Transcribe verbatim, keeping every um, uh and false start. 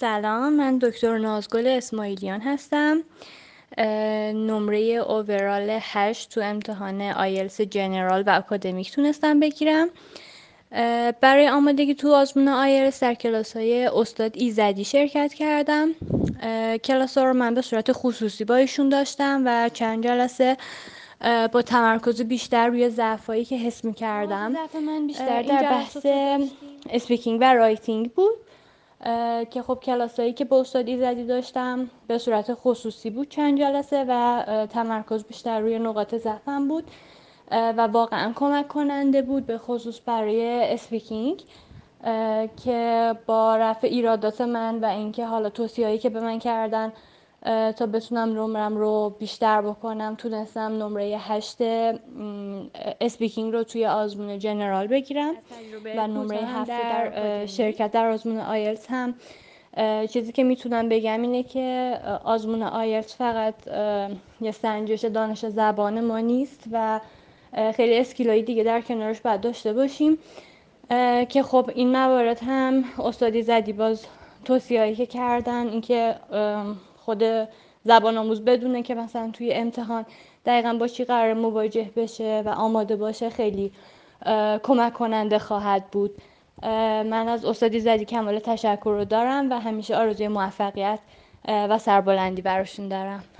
سلام، من دکتر نازگل اسماعیلیان هستم. نمره اوورال هشت تو امتحان آیلتس جنرال و اکادمیک تونستم بگیرم. برای آمادگی تو آزمون آیلتس در کلاس های استاد ایزدی شرکت کردم. کلاس ها رو من به صورت خصوصی با ایشون داشتم و چند جلسه با تمرکز بیشتر روی ضعفایی که حس می‌کردم. ضعف من بیشتر در بحث اسپیکینگ و رایتینگ بود که خب کلاسایی که با استاد ایزدی داشتم به صورت خصوصی بود چند جلسه و تمرکز بیشتر روی نقاط ضعفم بود و واقعا کمک کننده بود، به خصوص برای اسپیکینگ که با رفع ایرادات من و اینکه حالا توصیه‌ای که به من کردن تا بتونم نمرم رو بیشتر بکنم تونستم نمره هشت اسپیکینگ رو توی آزمون جنرال بگیرم و نمره هفت در شرکت در آزمون آیلتس هم. چیزی که میتونم بگم اینه که آزمون آیلتس فقط یه سنجش دانش زبان ما نیست و خیلی اسکیلای دیگه در کنارش باید داشته باشیم که خب این موارد هم استاد ایزدی باز توصیه‌ای که کردن اینکه خود زبان آموز بدونه که مثلا توی امتحان دقیقاً با چی قرار مواجه بشه و آماده باشه خیلی کمک کننده خواهد بود. من از استاد ایزدی کمال تشکر رو دارم و همیشه آرزوی موفقیت و سربلندی براشون دارم.